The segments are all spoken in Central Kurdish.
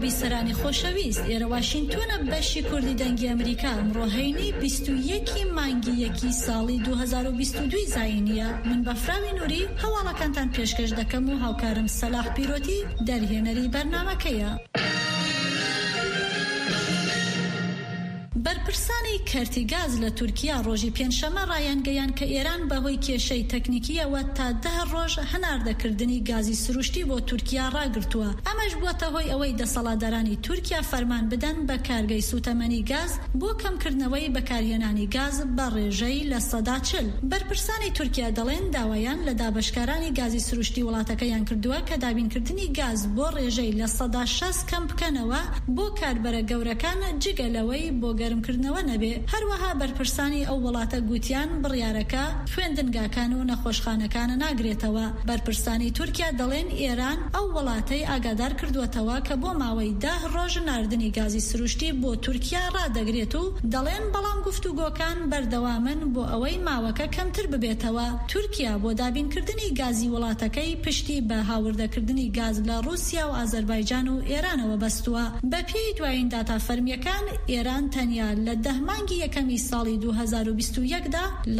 بیسەرانی خۆشەویست، ئێرە واشنگتۆنە بەشی کوردی دەنگی ئەمریکا ئەمڕۆ هەینی 21 مانگی یەکی ساڵی 2022 زاینیە. من بەفراوی نووری هەواڵەکانتان پێشکەش دەکەم و هاوکارم سەلاح پیرۆتی دەرهێنەری بەرنامەکەیە. بەرپرسانی کەرتی گاز لە تورکیا ڕۆژی پێنجشەمە ڕایانگەیان کە ئێران بەهۆی کێشەی تەکنیکیەوە تا 10 ڕۆژ هەناردەکردنی گازی سروشتی بۆ تورکیا ڕاگرتووە. ئەمەش بووەتە هۆی ئەوەی دەسەڵاتدارانی تورکیا فەرمان بدەن بە کارگەی سوتەمەنی گاز بۆ کەمکردنەوەی بەکارهێنانی گاز بە ڕێژەی لە 40%. بەرپرسانی تورکیا دەڵێن داوایان لە دابەشکارانی گازی سروشتی وڵاتەکەیان کردووە کە دابینکردنی گاز بۆ ڕێژەی لە 160 کەم بکەنەوە بۆ کاربەرە گەورەکان جگەلەوەی بۆ گەرمکردنەوە نەبێ. هەروەها بەرپرسانی ئەو وڵاتە گوتیان بڕیارەکە خوێندنگاکان و نەخۆشخانەکانە ناگرێتەوە. بەرپرسانی تورکیا دەڵێن ئێران ئەو وڵاتەی ئاگادار کردووەتەوە کە بۆ ماوەی 10 ڕۆژ ناردنی گازی سروشتی بۆ تورکیا ڕادەگرێت و دەڵێن بەڵام گفتوگۆکان بەردەوامن بۆ ئەوەی ماوەکە کەمتر ببێتەوە. تورکیا بۆ دابینکردنی گازی وڵاتەکەی پشتی بە هاوردەکردنی گاز لە رووسیا و ئازەربایجان و ئێرانەوە بەستووە. بە پێی دوایین داتا فەرمیەکان ئێران تەنیا لە 10 مانگی یەکەمی ساڵی 2021دا لە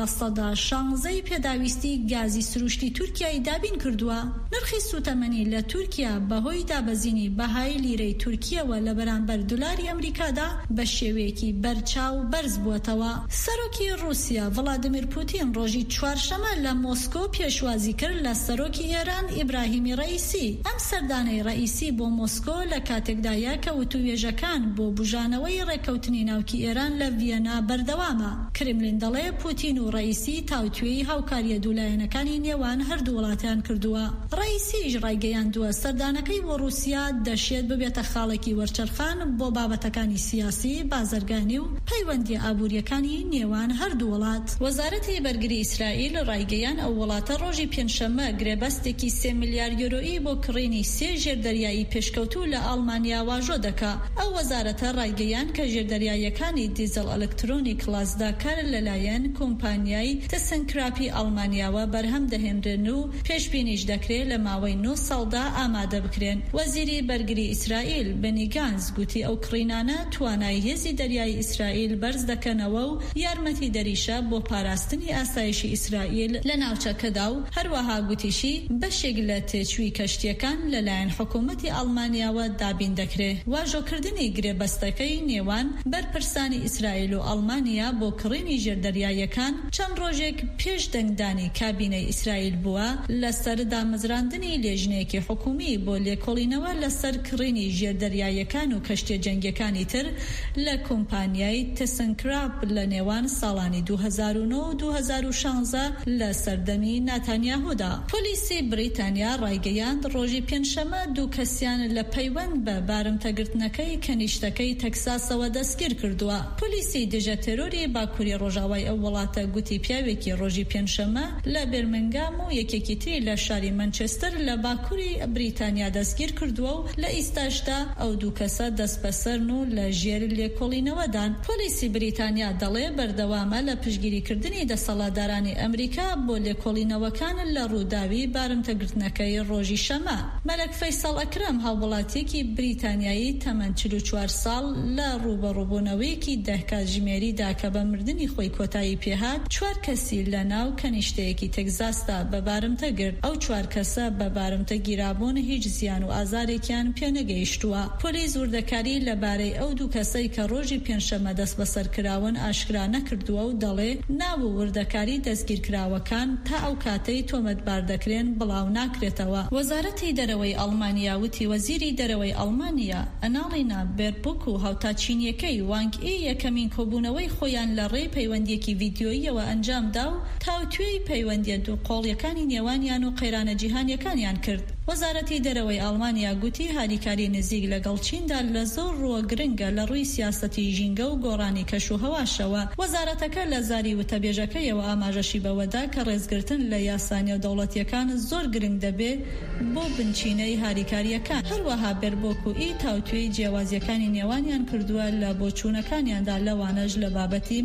116 پێداویستی گازی سروشتی تورکیای دابین کردووە. نرخی سوتەمەنی لە تورکیا بەهۆی دابەزینی بەهای لیرەی تورکیەوە لە بەرامبەر دولاری ئەمریکادا بە شێوەیەکی بەرچاو بەرز بووەتەوە. سەرۆکی رووسیا ڤڵادیمیر پوتین ڕۆژی چوارشەمە لە مۆسکۆ پێشوازی کرد لە سەرۆکی ئێران ئیبراهیمی ڕەئیسی. ئەم سەردانەی ڕەئیسی بۆ مۆسکۆ لە کاتێکدایە کە وتووێژەکان بۆ بژانەوەی ڕێکەوتنی ناوکی ئێران لە ڤیەنا بەردەوامە. کرملین دەڵێ پوتین و ڕەئیسی تاوتوێی هاوکاریە دوولایەنەکانی نێوان هەردوو وڵاتیان کردووە. ڕەئیسیش ڕایگەیاندووە سەردانەکەی بۆ رووسیا دەشێت ببێتە خاڵێکی وەرچەرخان بۆ بابەتەکانی سیاسی، بازرگانی و پەیوەندی ئابووریەکانی نێوان هەردوو وڵات. وەزارەتی بەرگری ئیسرائیل ڕایگەیان ئەو وڵاتە ڕۆژی پێنجشەمە گرێبەستێکی 3 میلیارد یۆرۆیی بۆ کڕینی 3 ژێردەریایی پێشکەوتوو لە ئەڵمانیا واژۆ دەکا. ئەو وەزارەتە ڕایگەیان کە ژێردەریایەکانی دیزل ئەلکترۆنیک لازداکار لەلایەن کۆمپانیای تسنکراپی ئەڵمانیاوە بەرهەم دەهێنرن و پێشبینیش دەکرێت لە ماوەی 9 ساڵدا ئامادە بکرێن. وەزیری بەرگری ئیسرائیل بنی گانز گوتی ئەو کڕینانە توانای هێزی دەریای ئیسرائیل بەرز دەکەنەوە و یارمەتی دەریشە بۆ پاراستنی ئاسایشی ئیسرائیل لە ناوچەکەدا و هەروەها گوتیشی بەشێک لە تێچووی کەشتیەکان لەلایەن حکوومەتی ئەڵمانیاوە دابین دەکرێت. واژۆکردنی گرێبەستەکەی نێوان بەرپرسانی ئیسرائیل و ئەڵمانیا بۆ کڕینی ژێردەریایەکان چەند ڕۆژێک پێش دەنگدانی کابینەی ئیسرائیل بووە لەسەر دامەزراندنی لێژنەیەکی حکومی بۆ لێکۆڵینەوە لەسەر کڕینی ژێردەریایەکان و کەشتیە جەنگیەکانی تر لە کۆمپانیای تسنکراپ لە نێوان ساڵانی 2009 و 2016 لە سەردەمی ناتانیاهودا. پۆلیسی بریتانیا ڕایگەیاند ڕۆژی پێنجشەمە 2 کەسیان لە پەیوەند بە بارمتەگرتنەکەی کەنیشتەکەی تەکساسەوە دەستگیر کردووە. پۆلیسی دژە تێرۆری باکووری ڕۆژاوای ئەو وڵاتە گوتی پیاوێکی ڕۆژی پێنجشەمە لە بێرمنگام و یەکێکی تری لە شاری مانچستر لە باکووری بریتانیا دەستگیر کردووە و لە ئیستاشدا ئەو 2 کەسە دەستبەسەرن و لە ژێر لێکۆڵینەوەدان. پۆلیسی بریتانیا دەڵێ بەردەوامە لە پشگیریکردنی دەسەڵاتدارانی ئەمریکا بۆ لێکۆڵینەوەکان لە ڕووداوی بارمتەگرتنەکەی ڕۆژی شەمە. مەلەک فەیسەڵ ئەکرەم هاووڵاتیەکی بریتانیایی تەمەن 44 ساڵ لە ڕوبەڕووبوونەوەیەکی 10 کاتژمێریدا کە بە مردنی خۆی کۆتایی پێهات 4 کەسی لە ناو کەنیشتەیەکی تەگزاستا بە بارمتەگرت. ئەو 4 کەسە بە بارمتە گیرابوون هیچ زیان و ئازارێکیان پێنەگەیشتووە. پۆلیس وردەکاری لەبارەی ئەو 2 کەسەی کە ڕۆژی پێنجشەمە دەست بەسەرکراون ئاشکرا نەکردووە و دەڵێ ناو و وردەکاری دەستگیرکراوەکان تا ئەو کاتەی تۆمەتبار دەکرێن بڵاو ناکرێتەوە. وەزارەتی دەرەوەی ئەڵمانیا وتی وەزیری دەرەوەی ئەڵمانیا ئەناڵینا بێربوک و هاوتاچینیەکەی وانگ ئی یەکەمین کۆبوونەوەی خۆیان لە ڕێی پەیوەندیەکی ڤیدیۆییەوە ئەنجامدا و تاوتوێی پەیوەندیە دووقۆڵیەکانی نێوانیان و قەیرانە جیهانیەکانیان کرد. وەزارەتی دەرەوەی ئەڵمانیا گوتی هاریکاری نزیک لەگەڵ چیندا لە زۆر ڕووە گرنگە لە ڕووی سیاسەتی ژینگە و گۆڕانی کەشوهەواشەوە. وەزارەتەکە لە زاری وتەبێژەکەیەوە ئاماژەشی بەوەدا کە ڕێزگرتن لە یاسانیە و دەوڵەتیەکان زۆر گرنگ دەبێت بۆ بنچینەی هاریکاریەکان. هەروەها بێربۆک و ئی تاوتوێی جیاوازیەکانی نێوانیان کردووە لە بۆچوونەکانیاندا لەوانەش لە بابەتی